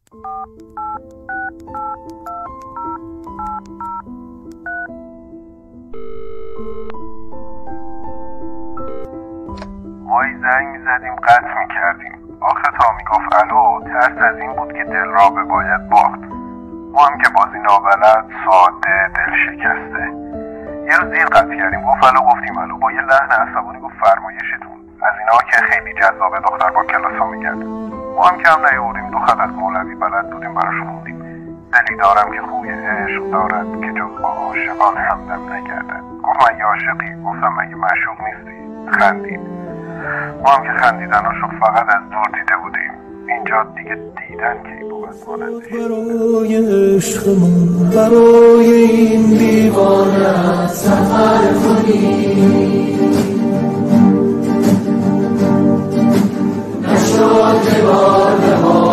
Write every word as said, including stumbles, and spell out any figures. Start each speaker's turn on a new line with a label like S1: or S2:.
S1: مایی زنگ میزدیم قطع میکردیم. آخه تا میگفت الو ترس از این بود که دل را به باید باخت. ما هم که بازی نابلد، ساده، دل شکسته. یه روز دیر قطع کردیم، گفت الو، گفتیم الو، با یه لحن عصبانی گفت فرمایشتون. از اینا که خیلی جذابه، دختر با کلاسا میگن. ما هم کم نیاوردیم، دو خط از مولوی بلد بودیم براشون خوندیم. دلی دارم که خوی عشق دارد که جز با عاشقان همدم نگردد. گفت مگه عاشقی؟ گفتم مگه معشوق نیستی؟ خندید. ما هم که خندیدناشو فقط از دور دیده بودیم. اینجا دیگه دیدن که بود مانندش.
S2: برای عشقمون، برای این دیوانه سفر کنیم، نشد که بار به بار